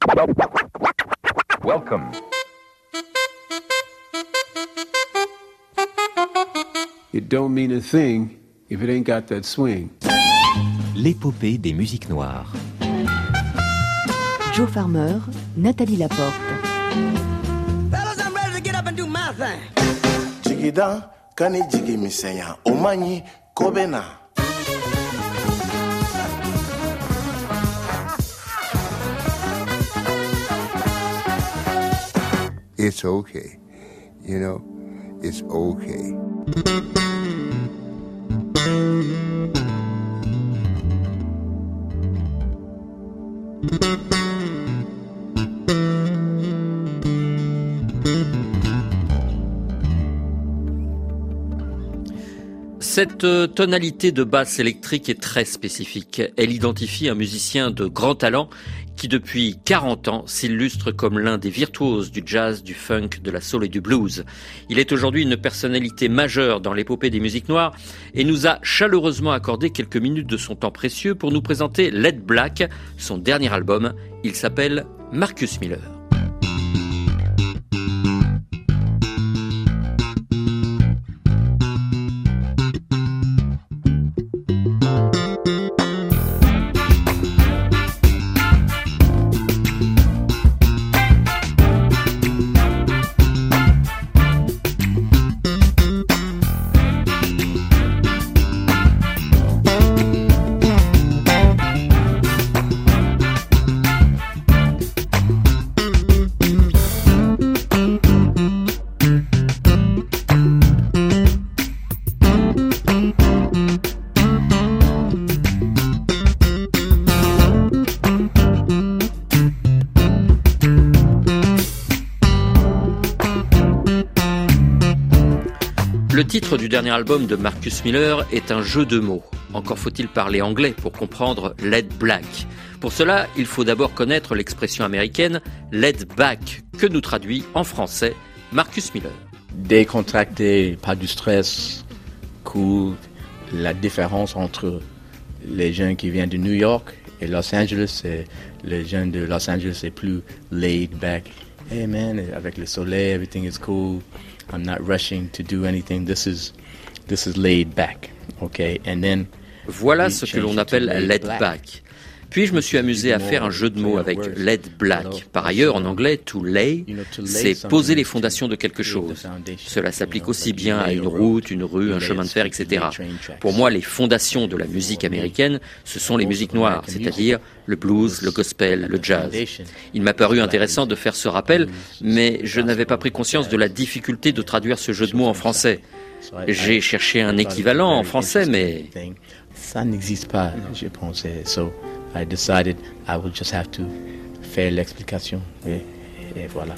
Welcome. It don't mean a thing if it ain't got that swing. L'épopée des musiques noires. Joe Farmer, Nathalie Laporte. Fellas, I'm ready to get up and do my thing. Jigida kani jigi misenya omanyi kobena. It's okay, you know, it's okay. Cette tonalité de basse électrique est très spécifique. Elle identifie un musicien de grand talent qui depuis 40 ans s'illustre comme l'un des virtuoses du jazz, du funk, de la soul et du blues. Il est aujourd'hui une personnalité majeure dans l'épopée des musiques noires et nous a chaleureusement accordé quelques minutes de son temps précieux pour nous présenter Led Black, son dernier album. Il s'appelle Marcus Miller. Le titre du dernier album de Marcus Miller est un jeu de mots. Encore faut-il parler anglais pour comprendre Led Black. Pour cela, il faut d'abord connaître l'expression américaine Led Back, que nous traduit en français Marcus Miller. Décontracté, pas du stress, cool. La différence entre les gens qui viennent de New York et Los Angeles, c'est les gens de Los Angeles, c'est plus laid back. Hey man, avec le soleil, everything is cool. I'm not rushing to do anything. This is laid back, okay? And then voilà ce que l'on appelle Led Back. Puis je me suis amusé à faire un jeu de mots avec Led Black. Par ailleurs, en anglais, to lay, c'est poser les fondations de quelque chose. Cela s'applique aussi bien à une route, une rue, un chemin de fer, etc. Pour moi, les fondations de la musique américaine, ce sont les musiques noires, c'est-à-dire le blues, le gospel, le jazz. Il m'a paru intéressant de faire ce rappel, mais je n'avais pas pris conscience de la difficulté de traduire ce jeu de mots en français. J'ai cherché un équivalent en français, mais ça n'existe pas, je pensais. So I decided I would just have to faire l'explication et voilà.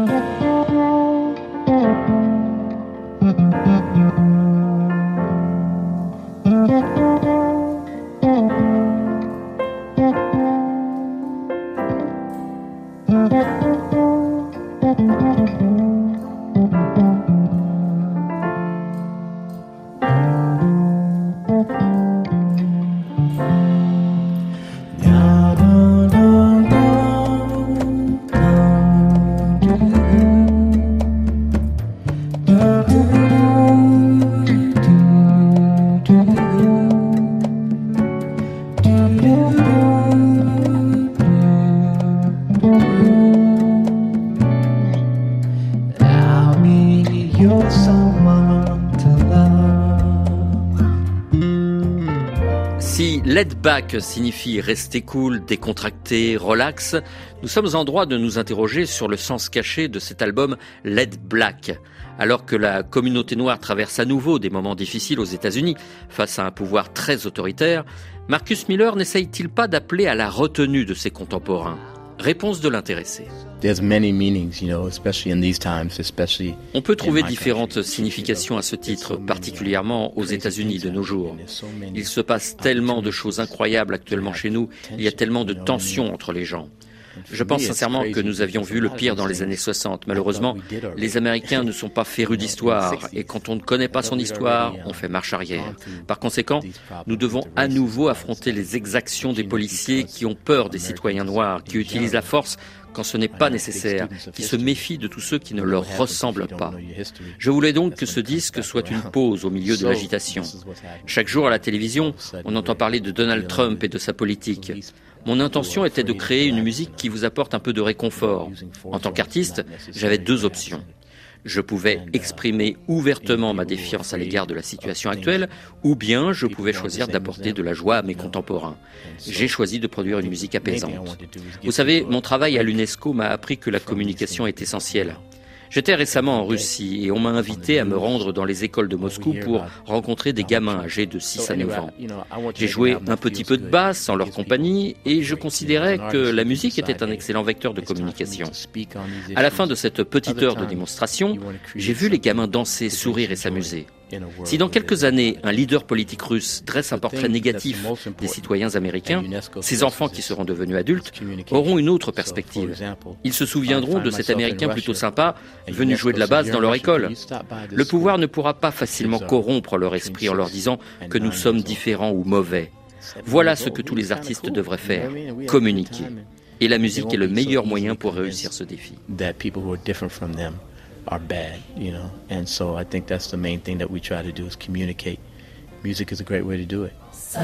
Si Led Back signifie rester cool, décontracté, relax, nous sommes en droit de nous interroger sur le sens caché de cet album Led Black. Alors que la communauté noire traverse à nouveau des moments difficiles aux États-Unis face à un pouvoir très autoritaire, Marcus Miller n'essaye-t-il pas d'appeler à la retenue de ses contemporains ? Réponse de l'intéressé. On peut trouver différentes significations à ce titre, particulièrement aux États-Unis de nos jours. Il se passe tellement de choses incroyables actuellement chez nous, il y a tellement de tensions entre les gens. Je pense sincèrement que nous avions vu le pire dans les années 60. Malheureusement, les Américains ne sont pas férus d'histoire et quand on ne connaît pas son histoire, on fait marche arrière. Par conséquent, nous devons à nouveau affronter les exactions des policiers qui ont peur des citoyens noirs, qui utilisent la force quand ce n'est pas nécessaire, qui se méfient de tous ceux qui ne leur ressemblent pas. Je voulais donc que ce disque soit une pause au milieu de l'agitation. Chaque jour à la télévision, on entend parler de Donald Trump et de sa politique. Mon intention était de créer une musique qui vous apporte un peu de réconfort. En tant qu'artiste, j'avais deux options. Je pouvais exprimer ouvertement ma défiance à l'égard de la situation actuelle, ou bien je pouvais choisir d'apporter de la joie à mes contemporains. J'ai choisi de produire une musique apaisante. Vous savez, mon travail à l'UNESCO m'a appris que la communication est essentielle. J'étais récemment en Russie et on m'a invité à me rendre dans les écoles de Moscou pour rencontrer des gamins âgés de 6 à 9 ans. J'ai joué un petit peu de basse en leur compagnie et je considérais que la musique était un excellent vecteur de communication. À la fin de cette petite heure de démonstration, j'ai vu les gamins danser, sourire et s'amuser. Si dans quelques années, un leader politique russe dresse un portrait négatif des citoyens américains, ces enfants qui seront devenus adultes auront une autre perspective. Ils se souviendront de cet Américain plutôt sympa venu jouer de la basse dans leur école. Le pouvoir ne pourra pas facilement corrompre leur esprit en leur disant que nous sommes différents ou mauvais. Voilà ce que tous les artistes devraient faire, communiquer. Et la musique est le meilleur moyen pour réussir ce défi. Are bad, and so I think that's the main thing that we try to do is communicate. Music is a great way to do it.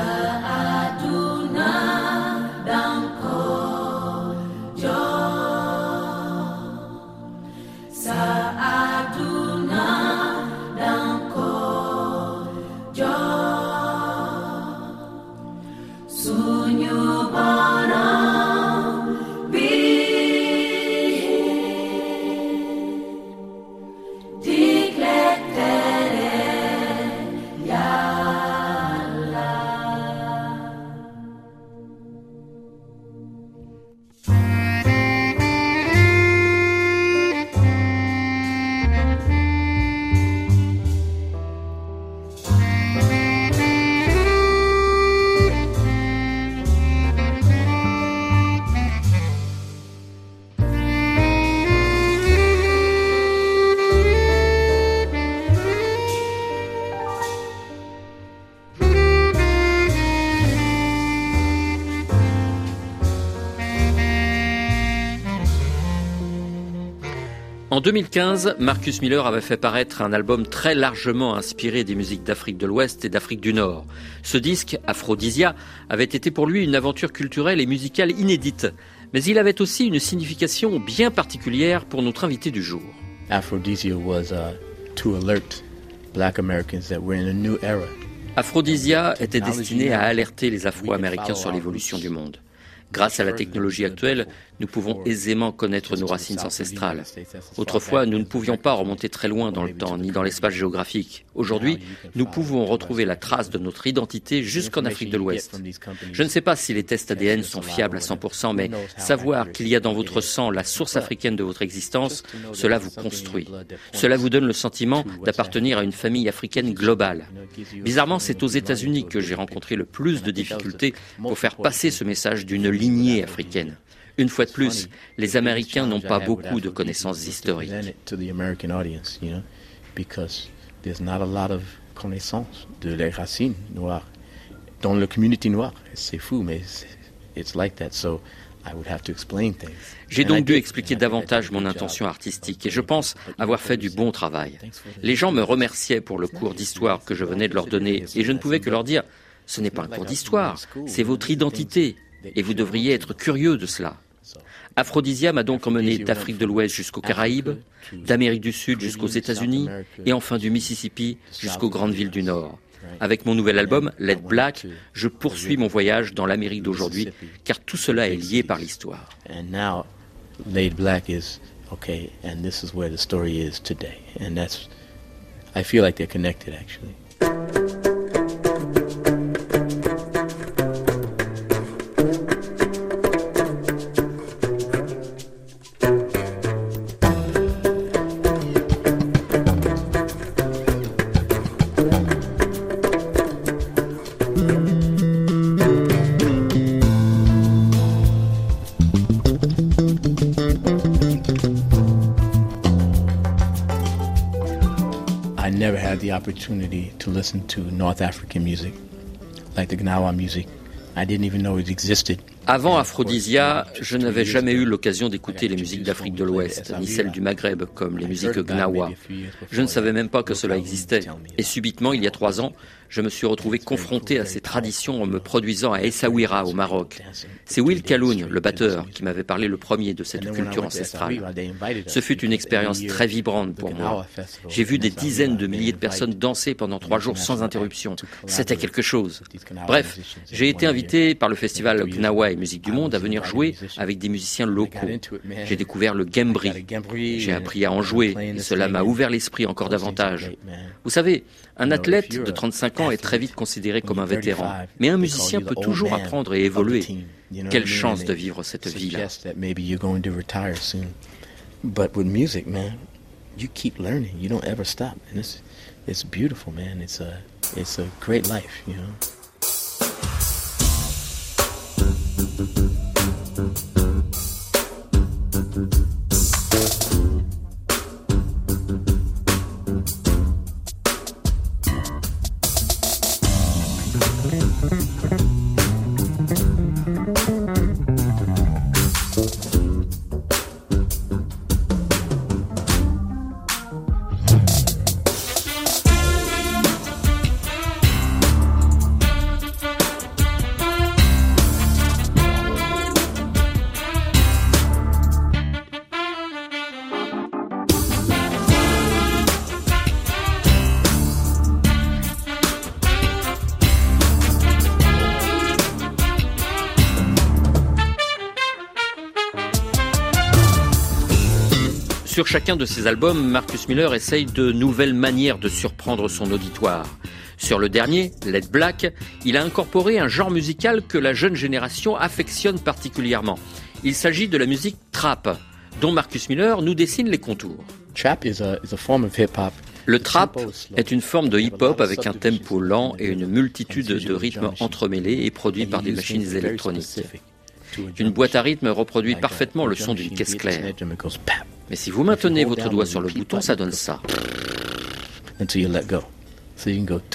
En 2015, Marcus Miller avait fait paraître un album très largement inspiré des musiques d'Afrique de l'Ouest et d'Afrique du Nord. Ce disque, Aphrodisia, avait été pour lui une aventure culturelle et musicale inédite. Mais il avait aussi une signification bien particulière pour notre invité du jour. Aphrodisia was to alert Black Americans that we're in a new era. Aphrodisia était destiné à alerter les Afro-Américains sur l'évolution du monde. Grâce à la technologie actuelle, nous pouvons aisément connaître nos racines ancestrales. Autrefois, nous ne pouvions pas remonter très loin dans le temps, ni dans l'espace géographique. Aujourd'hui, nous pouvons retrouver la trace de notre identité jusqu'en Afrique de l'Ouest. Je ne sais pas si les tests ADN sont fiables à 100%, mais savoir qu'il y a dans votre sang la source africaine de votre existence, cela vous construit. Cela vous donne le sentiment d'appartenir à une famille africaine globale. Bizarrement, c'est aux États-Unis que j'ai rencontré le plus de difficultés pour faire passer ce message d'une lignée africaine. Une fois de plus, les Américains n'ont pas beaucoup de connaissances historiques. There's not a lot of connaissances de les racines noires dans la communauté noire. C'est fou, mais it's like that. So I would have to explain things. J'ai donc dû expliquer davantage mon intention artistique et je pense avoir fait du bon travail. Les gens me remerciaient pour le cours d'histoire que je venais de leur donner et je ne pouvais que leur dire « Ce n'est pas un cours d'histoire, c'est votre identité et vous devriez être curieux de cela ». Aphrodisia m'a donc emmené d'Afrique de l'Ouest jusqu'aux Caraïbes, d'Amérique du Sud jusqu'aux États-Unis et enfin du Mississippi jusqu'aux grandes villes du Nord. Avec mon nouvel album, Let Black, je poursuis mon voyage dans l'Amérique d'aujourd'hui car tout cela est lié par l'histoire. And now, Let Black is okay, and this is where the story is today. And that's, I feel like they're connected actually. had the opportunity to listen to North African music, like the Gnawa music. I didn't even know it existed. Avant Aphrodisia, je n'avais jamais eu l'occasion d'écouter les musiques d'Afrique de l'Ouest, ni celles du Maghreb, comme les musiques Gnawa. Je ne savais même pas que cela existait. Et subitement, il y a 3 ans, je me suis retrouvé confronté à ces traditions en me produisant à Essaouira, au Maroc. C'est Will Kaloun, le batteur, qui m'avait parlé le premier de cette culture ancestrale. Ce fut une expérience très vibrante pour moi. J'ai vu des dizaines de milliers de personnes danser pendant 3 jours sans interruption. C'était quelque chose. Bref, j'ai été invité par le festival Gnawa et Musique du Monde à venir jouer avec des musiciens locaux. J'ai découvert le gembri. J'ai appris à en jouer et cela m'a ouvert l'esprit encore davantage. Vous savez, un athlète de 35 ans est très vite considéré comme un vétéran. Mais un musicien peut toujours apprendre et évoluer. Quelle chance de vivre cette vie-là. But with music, man, you keep learning. You don't ever stop. And it's beautiful, man. It's a great life, you know. Sur chacun de ses albums, Marcus Miller essaye de nouvelles manières de surprendre son auditoire. Sur le dernier, Let Black, il a incorporé un genre musical que la jeune génération affectionne particulièrement. Il s'agit de la musique trap, dont Marcus Miller nous dessine les contours. Trap is a form of hip-hop. Le trap est une forme de hip-hop avec un tempo lent et une multitude de rythmes entremêlés et produits par des machines électroniques. Une boîte à rythme reproduit parfaitement le son d'une caisse claire. Mais si vous maintenez votre doigt sur le bouton, ça donne ça. Until you let go. So you can go.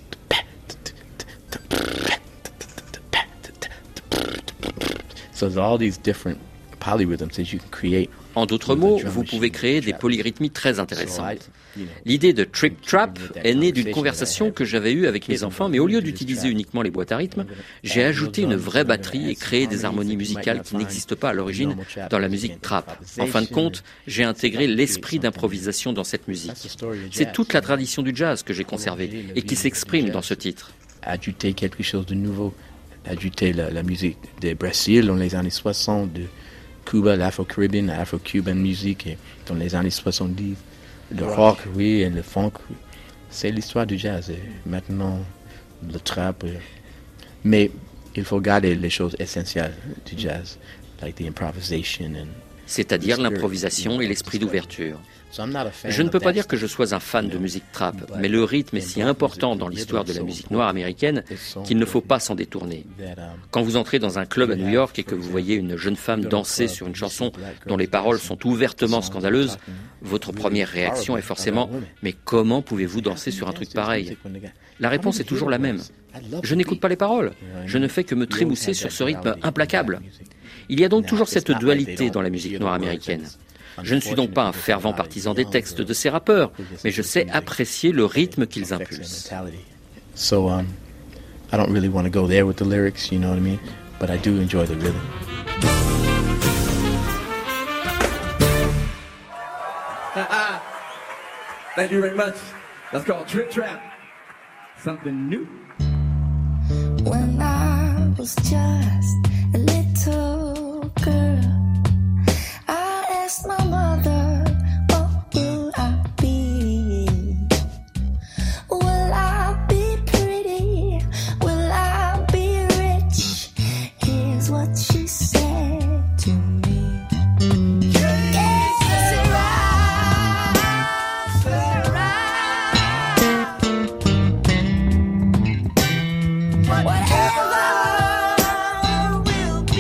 So there's all these different polyrhythms that you can create. En d'autres mots, vous pouvez créer des polyrythmies très intéressantes. L'idée de Trip Trap est née d'une conversation que j'avais eue avec mes enfants, mais au lieu d'utiliser uniquement les boîtes à rythme, j'ai ajouté une vraie batterie et créé des harmonies musicales qui n'existent pas à l'origine dans la musique trap. En fin de compte, j'ai intégré l'esprit d'improvisation dans cette musique. C'est toute la tradition du jazz que j'ai conservée et qui s'exprime dans ce titre. Ajouter quelque chose de nouveau, ajouter la musique du Brésil dans les années 60, de Cuba, l'Afro-Caribbean, l'Afro-Cuban musique dans les années 70. Le rock, oui, et le funk, oui. C'est l'histoire du jazz. Et maintenant, le trap. Mais il faut garder les choses essentielles du jazz, like the improvisation and c'est-à-dire l'improvisation et l'esprit d'ouverture. Je ne peux pas dire que je sois un fan de musique trap, mais le rythme est si important dans l'histoire de la musique noire américaine qu'il ne faut pas s'en détourner. Quand vous entrez dans un club à New York et que vous voyez une jeune femme danser sur une chanson dont les paroles sont ouvertement scandaleuses, votre première réaction est forcément « Mais comment pouvez-vous danser sur un truc pareil ?» La réponse est toujours la même. Je n'écoute pas les paroles. Je ne fais que me trémousser sur ce rythme implacable. Il y a donc toujours cette dualité dans la musique noire américaine. Je ne suis donc pas un fervent partisan des textes de ces rappeurs, mais je sais apprécier le rythme qu'ils impulsent. So, I don't really want to go there with the lyrics, you know what I mean? But I do enjoy the rhythm. Thank you very much. That's called Trip Trap. Something new. When I was just a little girl, I asked my mother, what will I be? Will I be pretty? Will I be rich? Here's what she said to me. Whatever will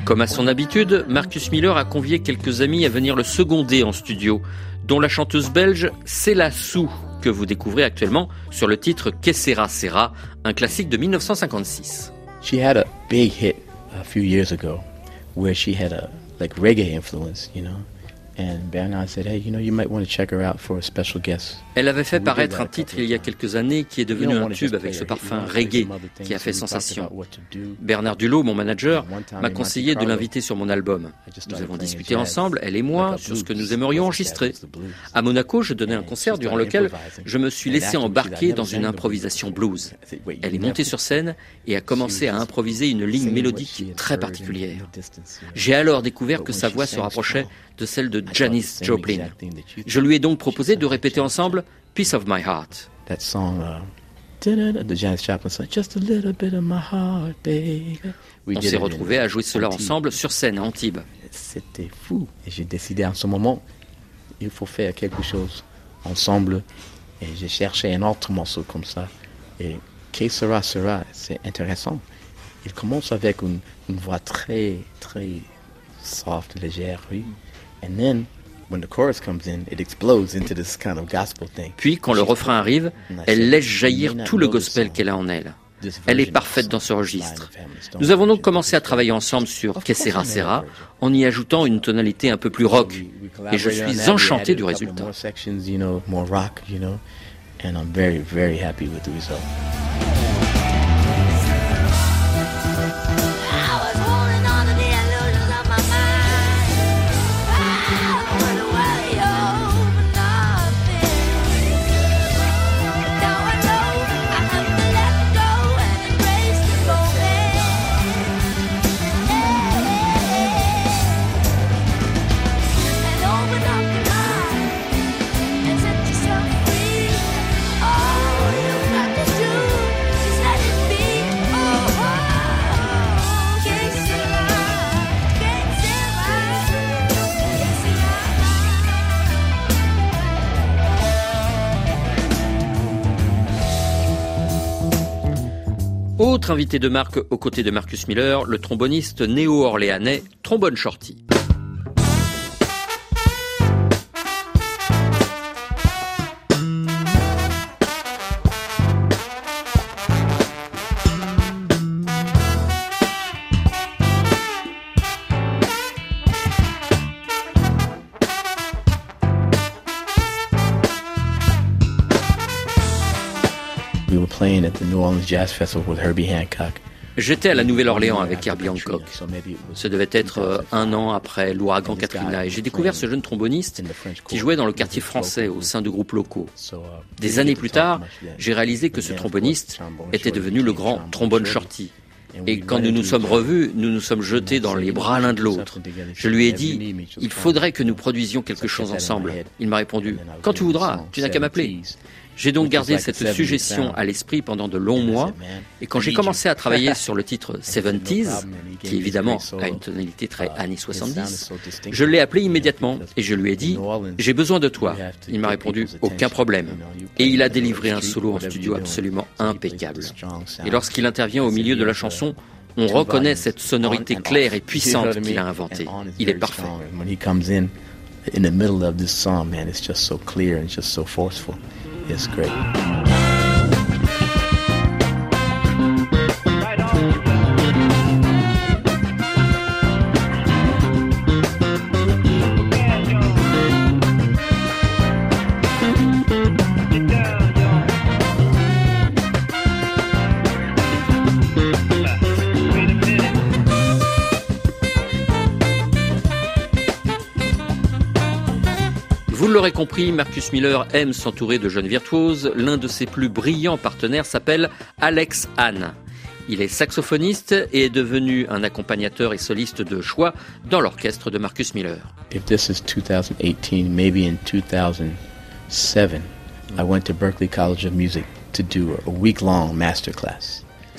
Comme à son habitude, Marcus Miller a convié quelques amis à venir le seconder en studio, dont la chanteuse belge Céla Sou, que vous découvrez actuellement sur le titre Que Sera Sera, un classique de 1956. She had a big hit a few years ago where she had a reggae influence, you know. And Bernard said, hey, you know, you might want to check her out for a special guest. Elle avait fait paraître un titre il y a quelques années qui est devenu un tube avec ce parfum reggae qui a fait sensation. Bernard Dulot, mon manager, m'a conseillé de l'inviter sur mon album. Nous avons discuté ensemble, elle et moi, sur ce que nous aimerions enregistrer. À Monaco, je donnais un concert durant lequel je me suis laissé embarquer dans une improvisation blues. Elle est montée sur scène et a commencé à improviser une ligne mélodique très particulière. J'ai alors découvert que sa voix se rapprochait de celle de Janis Joplin. Je lui ai donc proposé de répéter ensemble Piece of My Heart. That song, the Janis Joplin song, Just a little bit of my heart, baby. On s'est retrouvés à jouer cela ensemble sur scène à Antibes. C'était fou. Et j'ai décidé en ce moment, il faut faire quelque chose ensemble. Et j'ai cherché un autre morceau comme ça. Et Que Sera Sera, c'est intéressant. Il commence avec une voix très, très soft, légère, oui. And then, when the chorus comes in, it explodes into this kind of gospel thing. Puis, quand le refrain arrive, elle laisse jaillir tout le gospel qu'elle a en elle. Elle est parfaite dans ce registre. Nous avons donc commencé à travailler ensemble sur Que Sera Sera, en y ajoutant une tonalité un peu plus rock. Et je suis enchanté du résultat. More rock, you know, and I'm very, very happy with the result. Autre invité de marque aux côtés de Marcus Miller, le tromboniste néo-orléanais Trombone Shorty. J'étais à la Nouvelle-Orléans avec Herbie Hancock. Ce devait être un an après l'ouragan Katrina et j'ai découvert ce jeune tromboniste qui jouait dans le quartier français au sein de groupes locaux. Des années plus tard, j'ai réalisé que ce tromboniste était devenu le grand Trombone Shorty. Et quand nous nous sommes revus, nous nous sommes jetés dans les bras l'un de l'autre. Je lui ai dit, il faudrait que nous produisions quelque chose ensemble. Il m'a répondu, quand tu voudras, tu n'as qu'à m'appeler. J'ai donc gardé cette suggestion à l'esprit pendant de longs mois, et quand j'ai commencé à travailler sur le titre 70s, qui évidemment a une tonalité très années 70, je l'ai appelé immédiatement, et je lui ai dit « J'ai besoin de toi ». Il m'a répondu « Aucun problème ». Et il a délivré un solo en studio absolument impeccable. Et lorsqu'il intervient au milieu de la chanson, on reconnaît cette sonorité claire et puissante qu'il a inventée. Il est parfait. In the middle of this song, man, it's just so clear and just so forceful. It's great. Vous l'aurez compris, Marcus Miller aime s'entourer de jeunes virtuoses. L'un de ses plus brillants partenaires s'appelle Alex Hahn. Il est saxophoniste et est devenu un accompagnateur et soliste de choix dans l'orchestre de Marcus Miller. If this is 2018, maybe in 2007, I went to Berklee College of Music to do a week-long masterclass.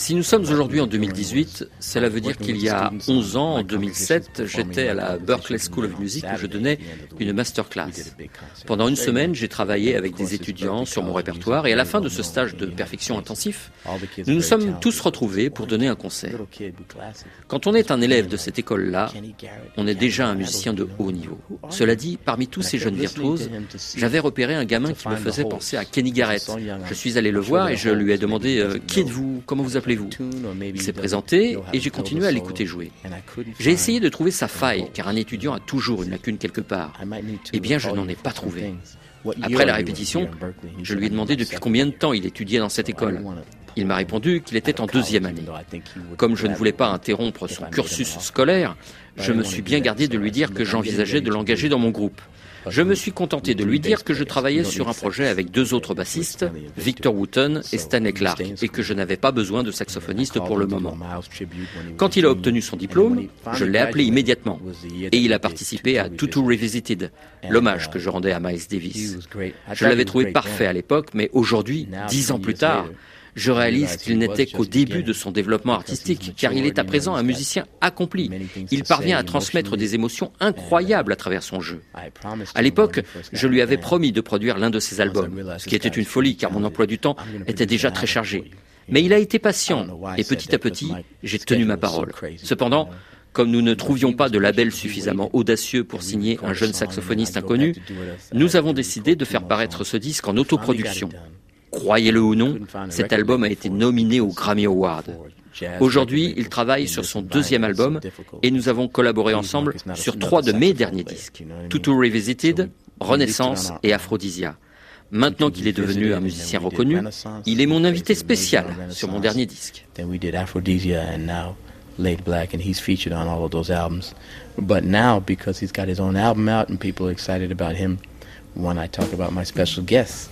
Si nous sommes aujourd'hui en 2018, cela veut dire qu'il y a 11 ans, en 2007, j'étais à la Berklee School of Music où je donnais une masterclass. Pendant une semaine, j'ai travaillé avec des étudiants sur mon répertoire et à la fin de ce stage de perfection intensif, nous nous sommes tous retrouvés pour donner un concert. Quand on est un élève de cette école-là, on est déjà un musicien de haut niveau. Cela dit, parmi tous ces jeunes virtuoses, j'avais repéré un gamin qui me faisait penser à Kenny Garrett. Je suis allé le voir et je lui ai demandé « Qui êtes-vous ? Comment vous appelez-vous » Il s'est présenté et j'ai continué à l'écouter jouer. J'ai essayé de trouver sa faille, car un étudiant a toujours une lacune quelque part. Eh bien, je n'en ai pas trouvé. Après la répétition, je lui ai demandé depuis combien de temps il étudiait dans cette école. Il m'a répondu qu'il était en 2e année. Comme je ne voulais pas interrompre son cursus scolaire, je me suis bien gardé de lui dire que j'envisageais de l'engager dans mon groupe. Je me suis contenté de lui dire que je travaillais sur un projet avec 2 autres bassistes, Victor Wooten et Stanley Clarke, et que je n'avais pas besoin de saxophoniste pour le moment. Quand il a obtenu son diplôme, je l'ai appelé immédiatement, et il a participé à Tutu Revisited, l'hommage que je rendais à Miles Davis. Je l'avais trouvé parfait à l'époque, mais aujourd'hui, 10 ans plus tard, je réalise qu'il n'était qu'au début de son développement artistique, car il est à présent un musicien accompli. Il parvient à transmettre des émotions incroyables à travers son jeu. À l'époque, je lui avais promis de produire l'un de ses albums, ce qui était une folie, car mon emploi du temps était déjà très chargé. Mais il a été patient, et petit à petit, j'ai tenu ma parole. Cependant, comme nous ne trouvions pas de label suffisamment audacieux pour signer un jeune saxophoniste inconnu, nous avons décidé de faire paraître ce disque en autoproduction. Croyez-le ou non, cet album a été nominé aux Grammy Awards. Aujourd'hui, il travaille sur son 2e album et nous avons collaboré ensemble sur 3 de mes derniers disques, Tutu Revisited, Renaissance et Aphrodisia. Maintenant qu'il est devenu un musicien reconnu, il est mon invité spécial sur mon dernier disque. Laid Black, and he's featured on all of those albums. But now, because he's got his own album out and people are excited about him, when I talk about my special guest.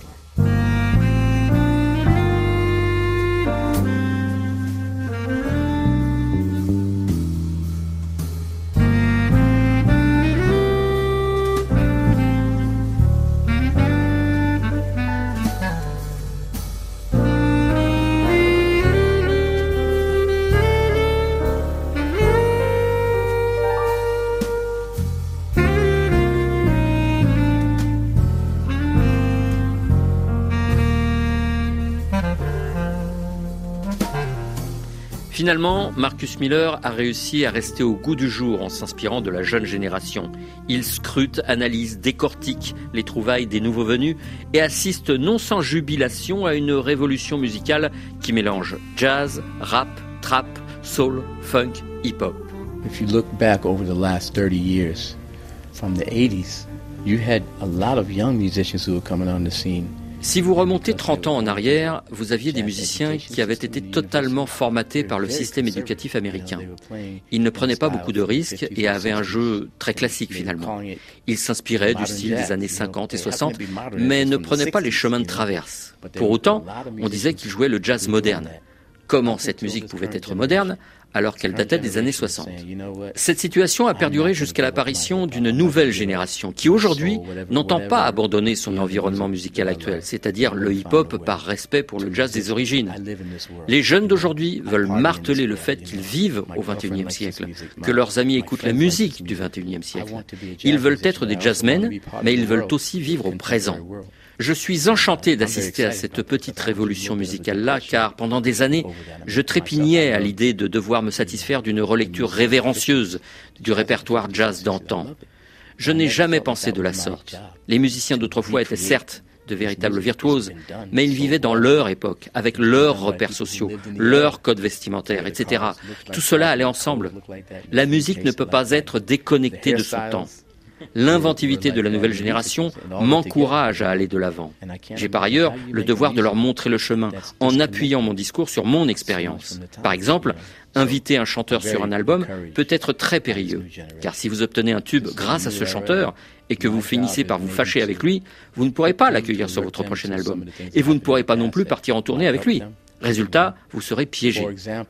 Finalement, Marcus Miller a réussi à rester au goût du jour en s'inspirant de la jeune génération. Il scrute, analyse, décortique les trouvailles des nouveaux venus et assiste non sans jubilation à une révolution musicale qui mélange jazz, rap, trap, soul, funk, hip-hop. If you look back over the last 30 years, from the 80s, you had a lot of young musicians who were coming on the scene. Si vous remontez 30 ans en arrière, vous aviez des musiciens qui avaient été totalement formatés par le système éducatif américain. Ils ne prenaient pas beaucoup de risques et avaient un jeu très classique finalement. Ils s'inspiraient du style des années 50 et 60, mais ne prenaient pas les chemins de traverse. Pour autant, on disait qu'ils jouaient le jazz moderne. Comment cette musique pouvait être moderne alors qu'elle datait des années 60. Cette situation a perduré jusqu'à l'apparition d'une nouvelle génération qui aujourd'hui n'entend pas abandonner son environnement musical actuel, c'est-à-dire le hip-hop par respect pour le jazz des origines. Les jeunes d'aujourd'hui veulent marteler le fait qu'ils vivent au XXIe siècle, que leurs amis écoutent la musique du XXIe siècle. Ils veulent être des jazzmen, mais ils veulent aussi vivre au présent. Je suis enchanté d'assister à cette petite révolution musicale-là, car pendant des années, je trépignais à l'idée de devoir me satisfaire d'une relecture révérencieuse du répertoire jazz d'antan. Je n'ai jamais pensé de la sorte. Les musiciens d'autrefois étaient certes de véritables virtuoses, mais ils vivaient dans leur époque, avec leurs repères sociaux, leurs codes vestimentaires, etc. Tout cela allait ensemble. La musique ne peut pas être déconnectée de son temps. L'inventivité de la nouvelle génération m'encourage à aller de l'avant. J'ai par ailleurs le devoir de leur montrer le chemin en appuyant mon discours sur mon expérience. Par exemple, inviter un chanteur sur un album peut être très périlleux, car si vous obtenez un tube grâce à ce chanteur et que vous finissez par vous fâcher avec lui, vous ne pourrez pas l'accueillir sur votre prochain album et vous ne pourrez pas non plus partir en tournée avec lui. Résultat, vous serez piégé.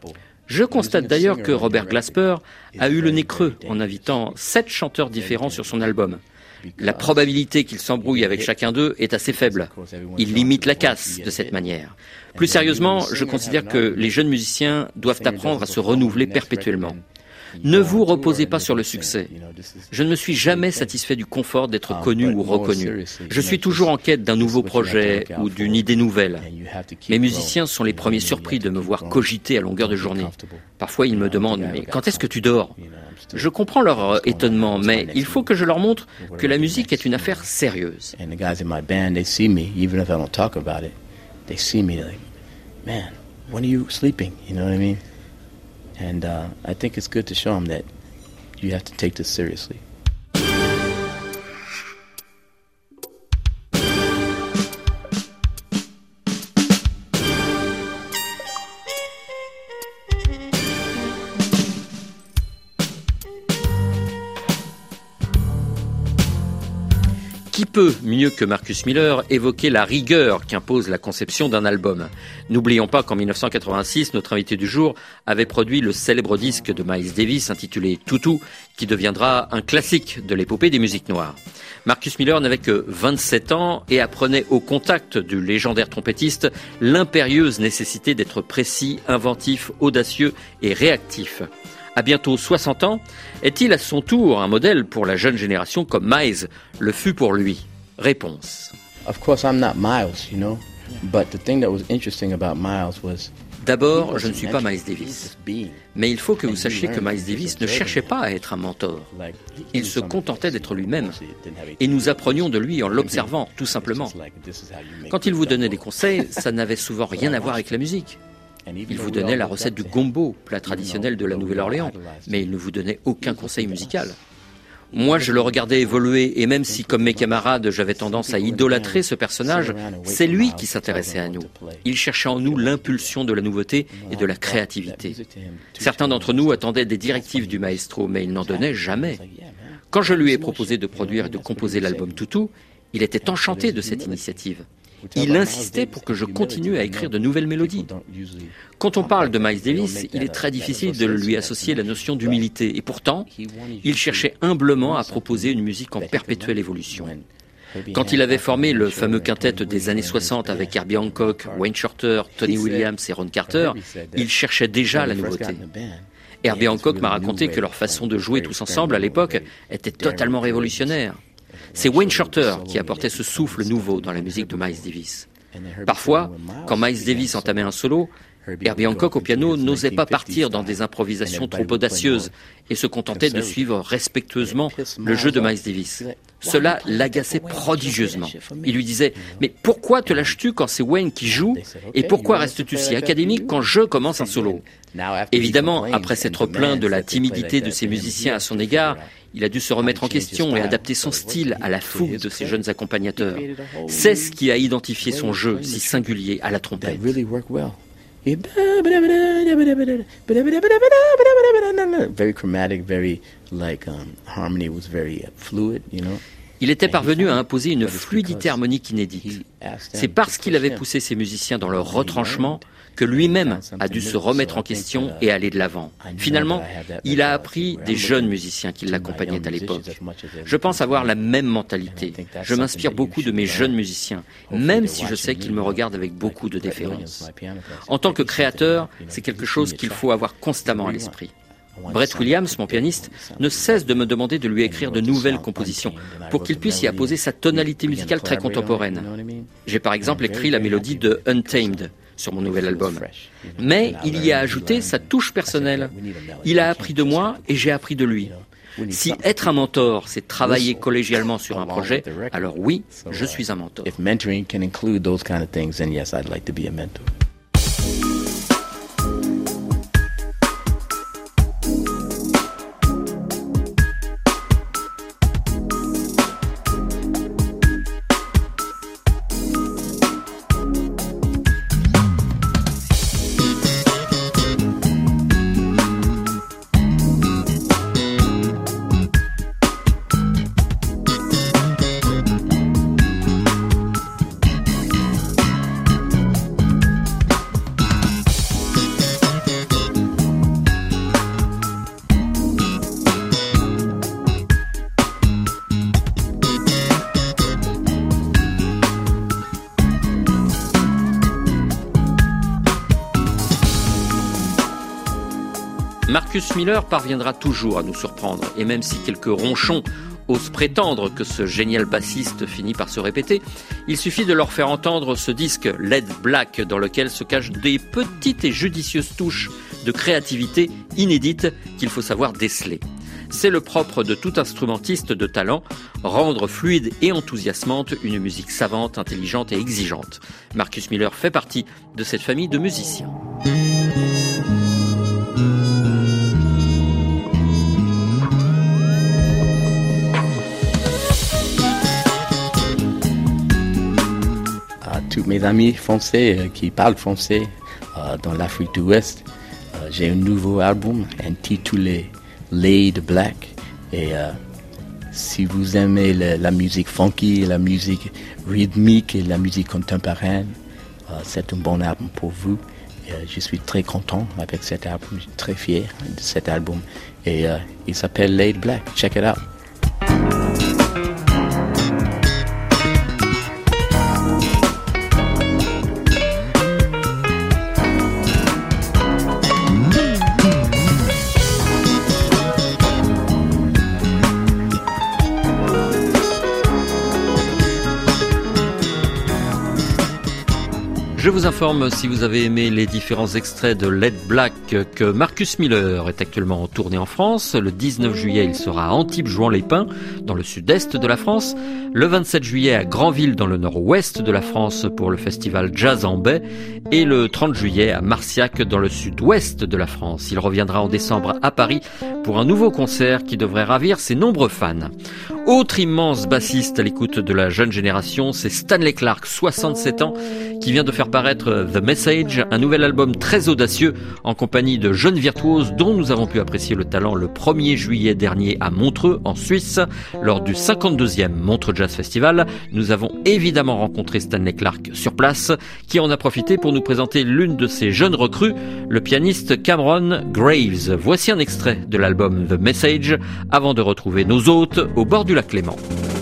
Je constate d'ailleurs que Robert Glasper a eu le nez creux en invitant 7 chanteurs différents sur son album. La probabilité qu'il s'embrouille avec chacun d'eux est assez faible. Il limite la casse de cette manière. Plus sérieusement, je considère que les jeunes musiciens doivent apprendre à se renouveler perpétuellement. Ne vous reposez pas sur le succès. Je ne me suis jamais satisfait du confort d'être connu ou reconnu. Je suis toujours en quête d'un nouveau projet ou d'une idée nouvelle. Mes musiciens sont les premiers surpris de me voir cogiter à longueur de journée. Parfois, ils me demandent « Mais quand est-ce que tu dors ?» Je comprends leur étonnement, mais il faut que je leur montre que la musique est une affaire sérieuse. And I think it's good to show them that you have to take this seriously. Qui peut, mieux que Marcus Miller, évoquer la rigueur qu'impose la conception d'un album ? N'oublions pas qu'en 1986, notre invité du jour avait produit le célèbre disque de Miles Davis intitulé Toutou, qui deviendra un classique de l'épopée des musiques noires. Marcus Miller n'avait que 27 ans et apprenait au contact du légendaire trompettiste l'impérieuse nécessité d'être précis, inventif, audacieux et réactif. À bientôt 60 ans, est-il à son tour un modèle pour la jeune génération comme Miles le fut pour lui ? Réponse. Of course, I'm not Miles, you know, but the thing that was interesting about Miles was D'abord, je ne suis pas Miles Davis. Mais il faut que vous sachiez que Miles Davis ne cherchait pas à être un mentor. Il se contentait d'être lui-même. Et nous apprenions de lui en l'observant, tout simplement. Quand il vous donnait des conseils, ça n'avait souvent rien à voir avec la musique. Il vous donnait la recette du gombo, plat traditionnel de la Nouvelle-Orléans, mais il ne vous donnait aucun conseil musical. Moi, je le regardais évoluer, et même si, comme mes camarades, j'avais tendance à idolâtrer ce personnage, c'est lui qui s'intéressait à nous. Il cherchait en nous l'impulsion de la nouveauté et de la créativité. Certains d'entre nous attendaient des directives du maestro, mais il n'en donnait jamais. Quand je lui ai proposé de produire et de composer l'album Toutou, il était enchanté de cette initiative. Il insistait pour que je continue à écrire de nouvelles mélodies. Quand on parle de Miles Davis, il est très difficile de lui associer la notion d'humilité. Et pourtant, il cherchait humblement à proposer une musique en perpétuelle évolution. Quand il avait formé le fameux quintet des années 60 avec Herbie Hancock, Wayne Shorter, Tony Williams et Ron Carter, il cherchait déjà la nouveauté. Herbie Hancock m'a raconté que leur façon de jouer tous ensemble à l'époque était totalement révolutionnaire. C'est Wayne Shorter qui apportait ce souffle nouveau dans la musique de Miles Davis. Parfois, quand Miles Davis entamait un solo, Herbie Hancock au piano n'osait pas partir dans des improvisations trop audacieuses et se contentait de suivre respectueusement le jeu de Miles Davis. Cela l'agaçait prodigieusement. Il lui disait « Mais pourquoi te lâches-tu quand c'est Wayne qui joue et pourquoi restes-tu si académique quand je commence un solo ?» Évidemment, après s'être plaint de la timidité de ses musiciens à son égard, il a dû se remettre en question et adapter son style à la fougue de ses jeunes accompagnateurs. C'est ce qui a identifié son jeu si singulier à la trompette. Very chromatic, very harmony was very fluid, you know. Il était parvenu à imposer une fluidité harmonique inédite. C'est parce qu'il avait poussé ses musiciens dans leur retranchement que lui-même a dû se remettre en question et aller de l'avant. Finalement, il a appris des jeunes musiciens qui l'accompagnaient à l'époque. Je pense avoir la même mentalité. Je m'inspire beaucoup de mes jeunes musiciens, même si je sais qu'ils me regardent avec beaucoup de déférence. En tant que créateur, c'est quelque chose qu'il faut avoir constamment à l'esprit. Brett Williams, mon pianiste, ne cesse de me demander de lui écrire de nouvelles compositions pour qu'il puisse y apposer sa tonalité musicale très contemporaine. J'ai par exemple écrit la mélodie de Untamed sur mon nouvel album. Mais il y a ajouté sa touche personnelle. Il a appris de moi et j'ai appris de lui. Si être un mentor, c'est travailler collégialement sur un projet, alors oui, je suis un mentor. If mentoring can include those kind of things, then yes, I'd like to be a mentor. Marcus Miller parviendra toujours à nous surprendre, et même si quelques ronchons osent prétendre que ce génial bassiste finit par se répéter, il suffit de leur faire entendre ce disque Led Black dans lequel se cachent des petites et judicieuses touches de créativité inédites qu'il faut savoir déceler. C'est le propre de tout instrumentiste de talent, rendre fluide et enthousiasmante une musique savante, intelligente et exigeante. Marcus Miller fait partie de cette famille de musiciens. Tous mes amis français qui parlent français dans l'Afrique de l'Ouest, j'ai un nouveau album intitulé Laid Black. Et si vous aimez la musique funky, la musique rythmique et la musique contemporaine, c'est un bon album pour vous. Et, je suis très content avec cet album, je suis très fier de cet album. Et il s'appelle Laid Black. Check it out. Je vous informe, si vous avez aimé les différents extraits de Led Black, que Marcus Miller est actuellement en tournée en France. Le 19 juillet, il sera à Antibes-Juan-les-Pins, dans le sud-est de la France. Le 27 juillet, à Granville, dans le nord-ouest de la France, pour le festival Jazz en Baie. Et le 30 juillet, à Marciac, dans le sud-ouest de la France. Il reviendra en décembre à Paris pour un nouveau concert qui devrait ravir ses nombreux fans. Autre immense bassiste à l'écoute de la jeune génération, c'est Stanley Clarke, 67 ans, qui vient de faire paraître The Message, un nouvel album très audacieux en compagnie de jeunes virtuoses dont nous avons pu apprécier le talent le 1er juillet dernier à Montreux, en Suisse, lors du 52e Montreux Jazz Festival. Nous avons évidemment rencontré Stanley Clarke sur place, qui en a profité pour nous présenter l'une de ses jeunes recrues, le pianiste Cameron Graves. Voici un extrait de l'album The Message, avant de retrouver nos hôtes au bord du lac Léman.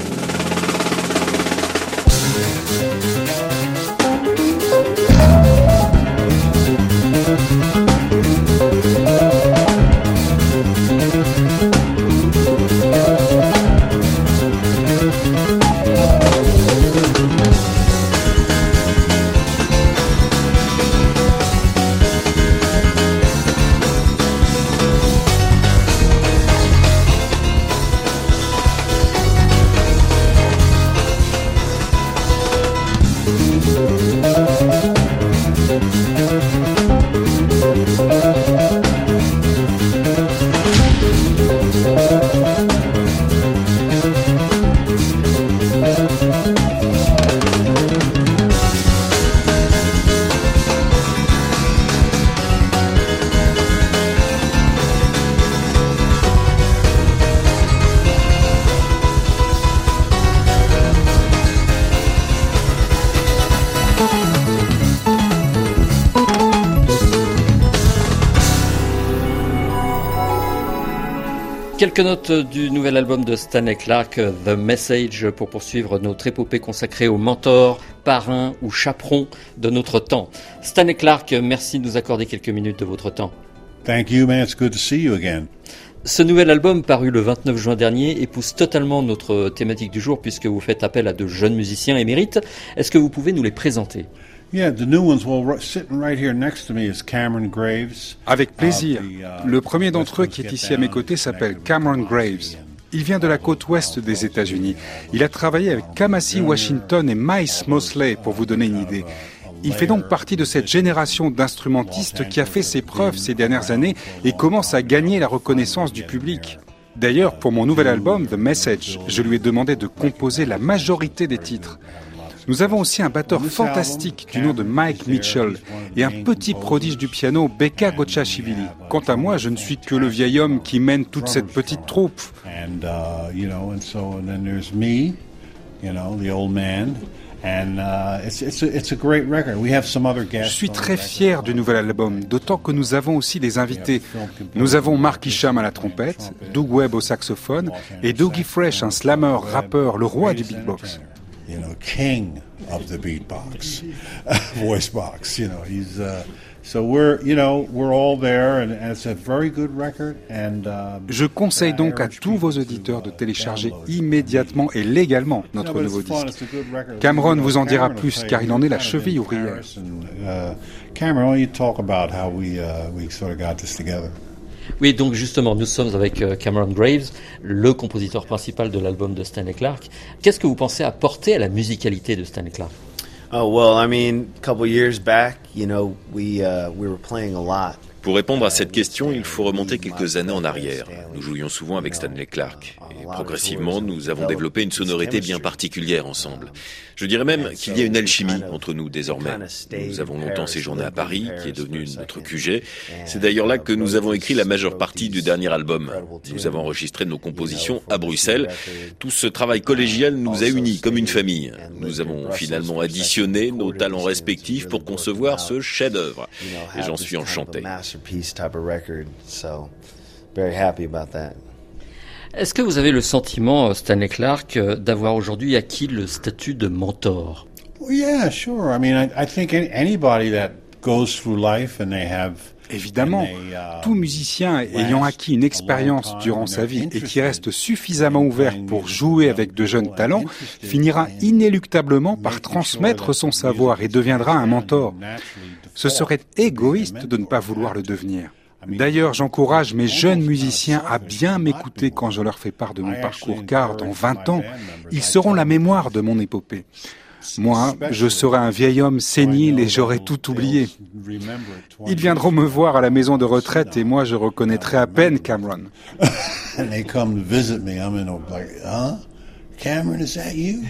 Quelques notes du nouvel album de Stanley Clarke, The Message, pour poursuivre notre épopée consacrée aux mentors, parrains ou chaperons de notre temps. Stanley Clarke, merci de nous accorder quelques minutes de votre temps. Thank you, man. It's good to see you again. Ce nouvel album, paru le 29 juin dernier, épouse totalement notre thématique du jour puisque vous faites appel à de jeunes musiciens émérites. Est-ce que vous pouvez nous les présenter ? Yeah, the new ones, well, sitting right here next to me is Cameron Graves. Avec plaisir. Le premier d'entre eux qui est ici à mes côtés s'appelle Cameron Graves. Il vient de la côte ouest des États-Unis. Il a travaillé avec Kamasi Washington et Miles Mosley, pour vous donner une idée. Il fait donc partie de cette génération d'instrumentistes qui a fait ses preuves ces dernières années et commence à gagner la reconnaissance du public. D'ailleurs, pour mon nouvel album, The Message, je lui ai demandé de composer la majorité des titres. Nous avons aussi un batteur fantastique du nom de Mike Mitchell et un petit prodige du piano, Beka Gochashvili. Quant à moi, je ne suis que le vieil homme qui mène toute cette petite troupe. Je suis très fier du nouvel album, d'autant que nous avons aussi des invités. Nous avons Mark Isham à la trompette, Doug Webb au saxophone et Dougie Fresh, un slammer, rappeur, le roi du beatbox. King of the beatbox, voice box, he's Je conseille donc à tous vos auditeurs de télécharger immédiatement et légalement notre nouveau disque. Cameron vous en dira plus car il en est la cheville ouvrière. Cameron, you talk about how we sort of got this together. Oui, donc justement, nous sommes avec Cameron Graves, le compositeur principal de l'album de Stanley Clarke. Qu'est-ce que vous pensez apporter à la musicalité de Stanley Clarke? Oh, well, I mean, a couple years back, we were playing a lot. Pour répondre à cette question, il faut remonter quelques années en arrière. Nous jouions souvent avec Stanley Clarke et progressivement, nous avons développé une sonorité bien particulière ensemble. Je dirais même qu'il y a une alchimie entre nous désormais. Nous avons longtemps séjourné à Paris, qui est devenu notre QG. C'est d'ailleurs là que nous avons écrit la majeure partie du dernier album. Nous avons enregistré nos compositions à Bruxelles. Tout ce travail collégial nous a unis comme une famille. Nous avons finalement additionné nos talents respectifs pour concevoir ce chef-d'œuvre. Et j'en suis enchanté. Est-ce que vous avez le sentiment, Stanley Clarke, d'avoir aujourd'hui acquis le statut de mentor? Yeah, sure. I mean, I think anybody that goes through life and they have Évidemment, tout musicien ayant acquis une expérience durant sa vie et qui reste suffisamment ouvert pour jouer avec de jeunes talents finira inéluctablement par transmettre son savoir et deviendra un mentor. Ce serait égoïste de ne pas vouloir le devenir. D'ailleurs, j'encourage mes jeunes musiciens à bien m'écouter quand je leur fais part de mon parcours, car dans 20 ans, ils seront la mémoire de mon épopée. Moi, je serai un vieil homme sénile et j'aurai tout oublié. Ils viendront me voir à la maison de retraite et moi je reconnaîtrai à peine Cameron. And they come to visit me. I'm in like, huh? Cameron, is that you?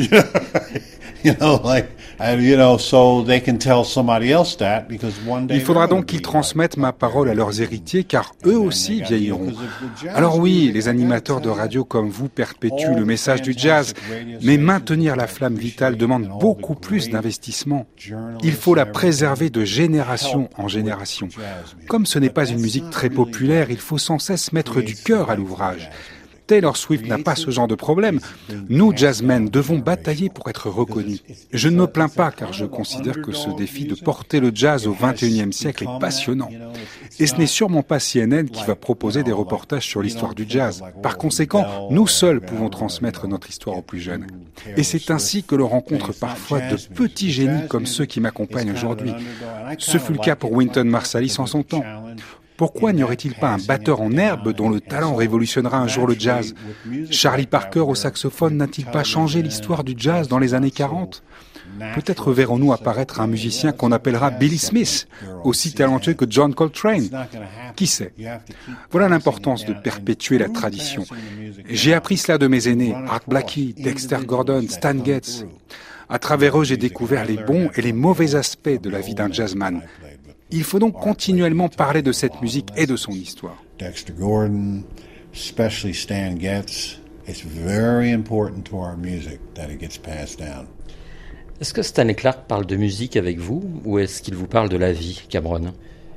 So they can tell somebody else that because one day. Il faudra donc qu'ils transmettent ma parole à leurs héritiers car eux aussi vieilliront. Alors oui, les animateurs de radio comme vous perpétuent le message du jazz, mais maintenir la flamme vitale demande beaucoup plus d'investissement. Il faut la préserver de génération en génération. Comme ce n'est pas une musique très populaire, il faut sans cesse mettre du cœur à l'ouvrage. Taylor Swift n'a pas ce genre de problème. Nous, jazzmen, devons batailler pour être reconnus. Je ne me plains pas car je considère que ce défi de porter le jazz au XXIe siècle est passionnant. Et ce n'est sûrement pas CNN qui va proposer des reportages sur l'histoire du jazz. Par conséquent, nous seuls pouvons transmettre notre histoire aux plus jeunes. Et c'est ainsi que l'on rencontre parfois de petits génies comme ceux qui m'accompagnent aujourd'hui. Ce fut le cas pour Wynton Marsalis en son temps. Pourquoi n'y aurait-il pas un batteur en herbe dont le talent révolutionnera un jour le jazz? Charlie Parker au saxophone n'a-t-il pas changé l'histoire du jazz dans les années 40? Peut-être verrons-nous apparaître un musicien qu'on appellera Billy Smith, aussi talentueux que John Coltrane. Qui sait? Voilà l'importance de perpétuer la tradition. J'ai appris cela de mes aînés, Art Blakey, Dexter Gordon, Stan Getz. À travers eux, j'ai découvert les bons et les mauvais aspects de la vie d'un jazzman. Il faut donc continuellement parler de cette musique et de son histoire. Dexter Gordon, especially Stan Getz, it's very important to our music that it gets passed down. Est-ce que Stanley Clarke parle de musique avec vous ou est-ce qu'il vous parle de la vie, Cameron?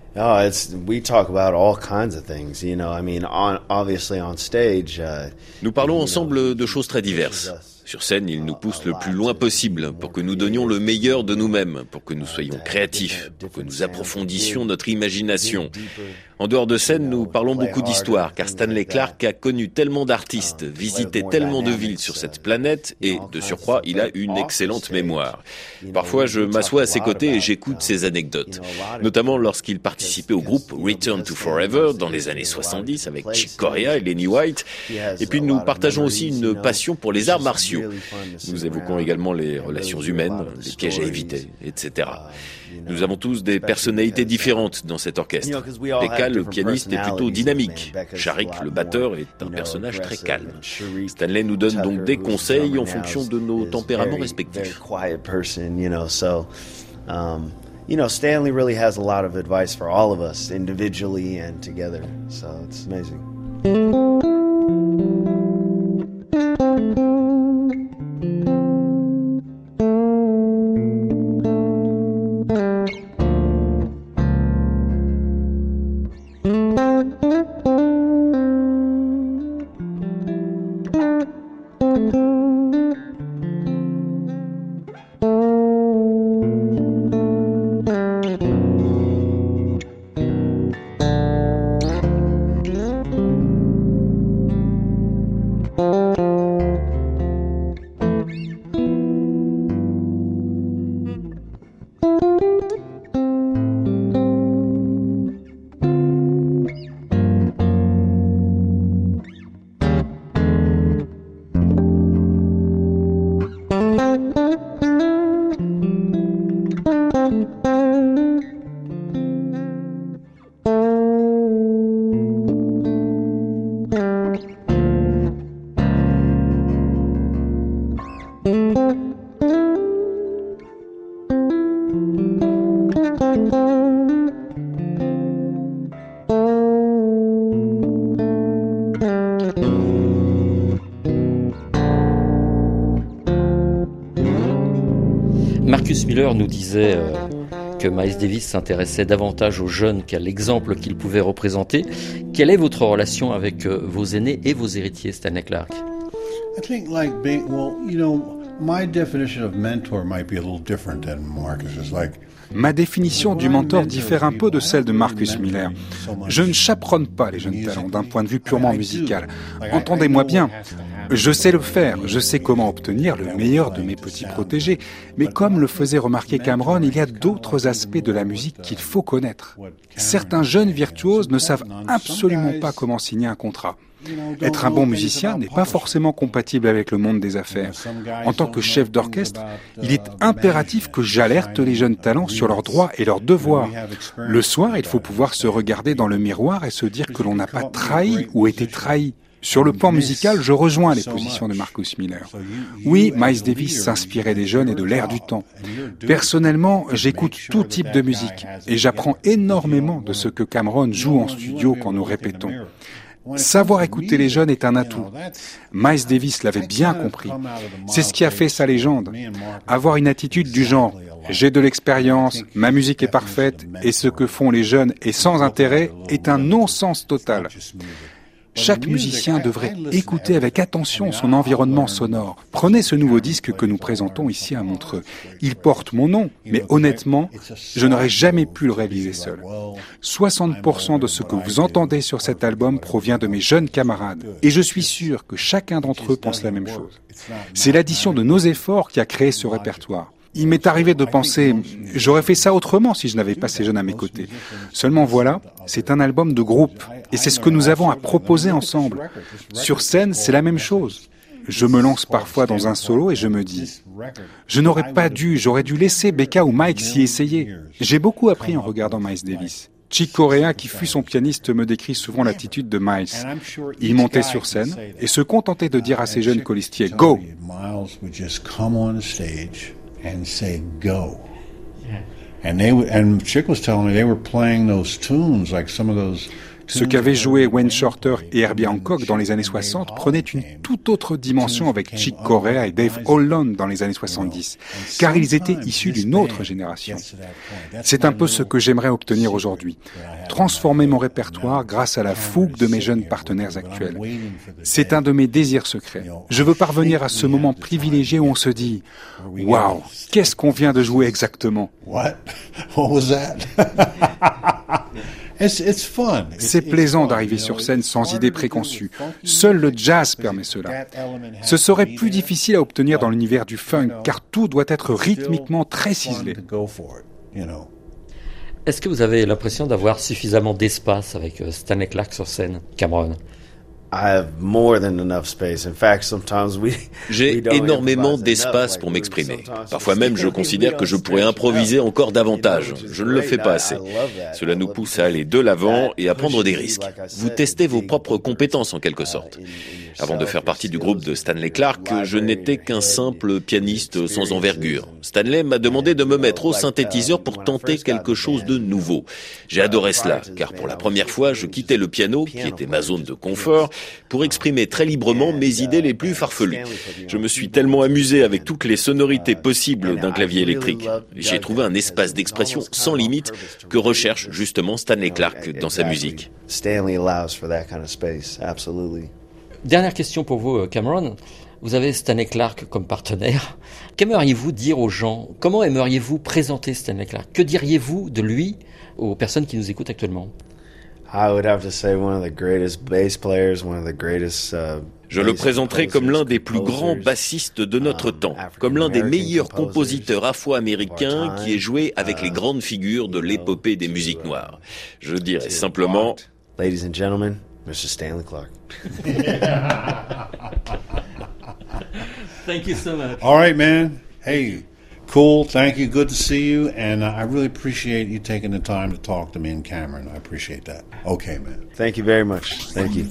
We talk about all kinds of things, obviously on stage. Nous parlons ensemble de choses très diverses. Sur scène, il nous pousse le plus loin possible pour que nous donnions le meilleur de nous-mêmes, pour que nous soyons créatifs, pour que nous approfondissions notre imagination. En dehors de scène, nous parlons beaucoup d'histoire, car Stanley Clarke a connu tellement d'artistes, visité tellement de villes sur cette planète, et de surcroît, il a une excellente mémoire. Parfois, je m'assois à ses côtés et j'écoute ses anecdotes, notamment lorsqu'il participait au groupe Return to Forever dans les années 70 avec Chick Corea et Lenny White. Et puis nous partageons aussi une passion pour les arts martiaux. Nous évoquons également les relations humaines, les pièges à éviter, etc. Nous avons tous des personnalités différentes dans cet orchestre. Pekka, le pianiste, est plutôt dynamique. Sharik, le batteur, est un personnage très calme. Stanley nous donne donc des conseils en fonction de nos tempéraments respectifs. Stanley really has a lot of advice for all of us, individually and together. So it's amazing. Marcus Miller nous disait que Miles Davis s'intéressait davantage aux jeunes qu'à l'exemple qu'il pouvait représenter. Quelle est votre relation avec vos aînés et vos héritiers, Stanley Clarke? I think my definition of mentor might be a little different than Marcus's. Ma définition du mentor diffère un peu de celle de Marcus Miller. Je ne chaperonne pas les jeunes talents d'un point de vue purement musical. Entendez-moi bien, je sais le faire, je sais comment obtenir le meilleur de mes petits protégés, mais comme le faisait remarquer Cameron, il y a d'autres aspects de la musique qu'il faut connaître. Certains jeunes virtuoses ne savent absolument pas comment signer un contrat. Être un bon musicien n'est pas forcément compatible avec le monde des affaires. En tant que chef d'orchestre, il est impératif que j'alerte les jeunes talents sur leurs droits et leurs devoirs. Le soir, il faut pouvoir se regarder dans le miroir et se dire que l'on n'a pas trahi ou été trahi. Sur le plan musical, je rejoins les positions de Marcus Miller. Oui, Miles Davis s'inspirait des jeunes et de l'air du temps. Personnellement, j'écoute tout type de musique et j'apprends énormément de ce que Cameron joue en studio quand nous répétons. Savoir écouter les jeunes est un atout. Miles Davis l'avait bien compris. C'est ce qui a fait sa légende. Avoir une attitude du genre « j'ai de l'expérience, ma musique est parfaite et ce que font les jeunes est sans intérêt » est un non-sens total. Chaque musicien devrait écouter avec attention son environnement sonore. Prenez ce nouveau disque que nous présentons ici à Montreux. Il porte mon nom, mais honnêtement, je n'aurais jamais pu le réaliser seul. 60% de ce que vous entendez sur cet album provient de mes jeunes camarades. Et je suis sûr que chacun d'entre eux pense la même chose. C'est l'addition de nos efforts qui a créé ce répertoire. Il m'est arrivé de penser, j'aurais fait ça autrement si je n'avais pas ces jeunes à mes côtés. Seulement voilà, c'est un album de groupe, et c'est ce que nous avons à proposer ensemble. Sur scène, c'est la même chose. Je me lance parfois dans un solo et je me dis, je n'aurais pas dû, j'aurais dû laisser Becca ou Mike s'y essayer. J'ai beaucoup appris en regardant Miles Davis. Chick Corea, qui fut son pianiste, me décrit souvent l'attitude de Miles. Il montait sur scène et se contentait de dire à ses jeunes colistiers, « Go !» and say go. And Chick was telling me they were playing those tunes like some of those. Ce qu'avaient joué Wayne Shorter et Herbie Hancock dans les années 60 prenait une toute autre dimension avec Chick Corea et Dave Holland dans les années 70, car ils étaient issus d'une autre génération. C'est un peu ce que j'aimerais obtenir aujourd'hui, transformer mon répertoire grâce à la fougue de mes jeunes partenaires actuels. C'est un de mes désirs secrets. Je veux parvenir à ce moment privilégié où on se dit « Waouh, qu'est-ce qu'on vient de jouer exactement ?» What was that? C'est plaisant d'arriver sur scène sans idée préconçue. Seul le jazz permet cela. Ce serait plus difficile à obtenir dans l'univers du funk, car tout doit être rythmiquement très ciselé. Est-ce que vous avez l'impression d'avoir suffisamment d'espace avec Stanley Clarke sur scène, Cameron? J'ai énormément d'espace pour m'exprimer. Parfois même, je considère que je pourrais improviser encore davantage. Je ne le fais pas assez. Cela nous pousse à aller de l'avant et à prendre des risques. Vous testez vos propres compétences en quelque sorte. Avant de faire partie du groupe de Stanley Clarke, je n'étais qu'un simple pianiste sans envergure. Stanley m'a demandé de me mettre au synthétiseur pour tenter quelque chose de nouveau. J'ai adoré cela, car pour la première fois, je quittais le piano, qui était ma zone de confort, pour exprimer très librement mes idées les plus farfelues. Je me suis tellement amusé avec toutes les sonorités possibles d'un clavier électrique. J'ai trouvé un espace d'expression sans limite que recherche justement Stanley Clarke dans sa musique. Dernière question pour vous, Cameron. Vous avez Stanley Clarke comme partenaire. Qu'aimeriez-vous dire aux gens? Comment aimeriez-vous présenter Stanley Clarke? Que diriez-vous de lui aux personnes qui nous écoutent actuellement? Je le présenterai comme l'un des plus grands bassistes de notre temps, comme l'un des meilleurs compositeurs afro-américains qui ait joué avec les grandes figures de l'épopée des musiques noires. Je dirais simplement, Ladies and gentlemen, Mr. Stanley Clarke. Thank you so much. All right, man. Hey, cool. Thank you. Good to see you. And I really appreciate you taking the time to talk to me and Cameron. I appreciate that. Okay, man. Thank you very much. Thank you.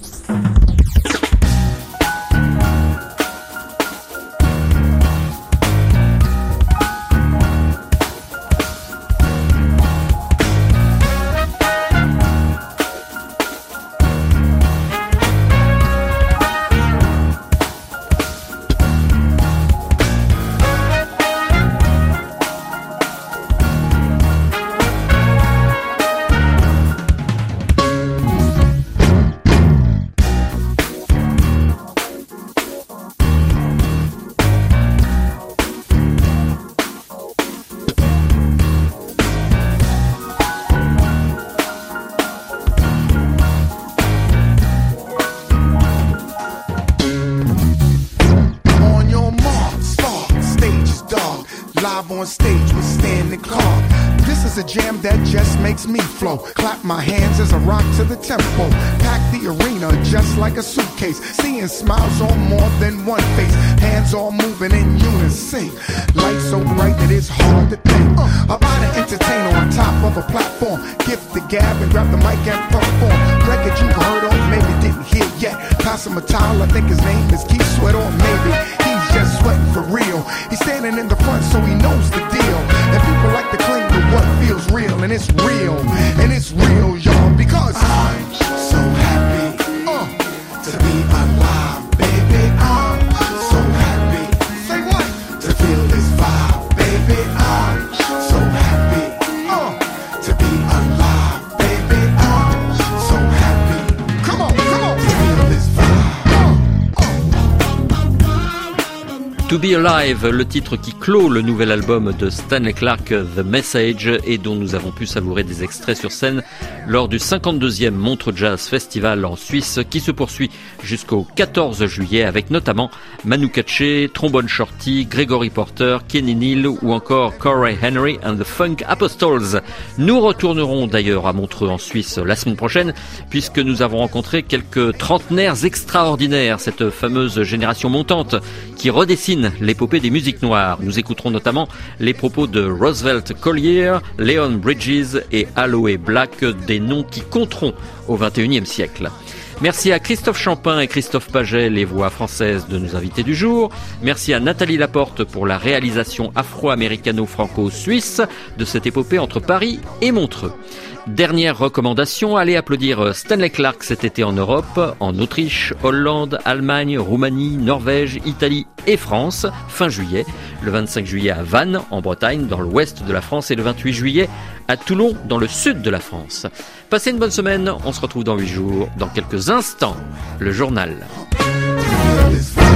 live on stage with Stanley Clark. This is a jam that just makes me flow. Clap my hands as I rock to the tempo. Pack the arena just like a suitcase. Seeing smiles on more than one face. Hands all moving in unison. Lights so bright that it's hard to think. About an entertainer on top of a platform. Gift the gab and grab the mic and perform. Record you heard of, maybe didn't hear yet. Pass him a towel, I think his name is Keith Sweat, or maybe he's just sweating for real. He's standing in the front so he knows the deal. And people like to cling to what feels real, and it's real, y'all, because I'm so happy to be alive, baby. I'm so happy. Say what? To feel this vibe, baby. I'm so happy to be alive, baby. I'm so happy. Come on, to feel this vibe. To Be Alive, le titre qui clôt le nouvel album de Stanley Clarke, The Message, et dont nous avons pu savourer des extraits sur scène lors du 52e Montreux Jazz Festival en Suisse, qui se poursuit jusqu'au 14 juillet avec notamment Manu Katché, Trombone Shorty, Gregory Porter, Kenny Neal ou encore Corey Henry and the Funk Apostles. Nous retournerons d'ailleurs à Montreux en Suisse la semaine prochaine, puisque nous avons rencontré quelques trentenaires extraordinaires, cette fameuse génération montante qui redessine l'épopée des musiques noires. Nous écouterons notamment les propos de Roosevelt Collier, Leon Bridges et Aloe Black, des noms qui compteront au XXIe siècle. Merci à Christophe Champin et Christophe Paget, les voix françaises de nos invités du jour. Merci à Nathalie Laporte pour la réalisation afro-américano-franco-suisse de cette épopée entre Paris et Montreux. Dernière recommandation, allez applaudir Stanley Clarke cet été en Europe, en Autriche, Hollande, Allemagne, Roumanie, Norvège, Italie et France, fin juillet. Le 25 juillet à Vannes, en Bretagne, dans l'ouest de la France, et le 28 juillet à Toulon, dans le sud de la France. Passez une bonne semaine, on se retrouve dans 8 jours. Dans quelques instants, le journal.